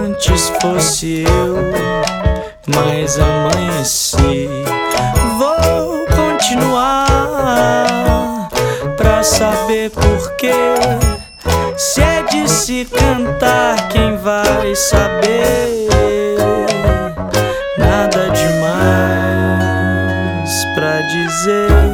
antes fosse eu, mas amanheci. Vou continuar pra saber porquê. Se é de se cantar, quem vai saber? Nada demais pra dizer.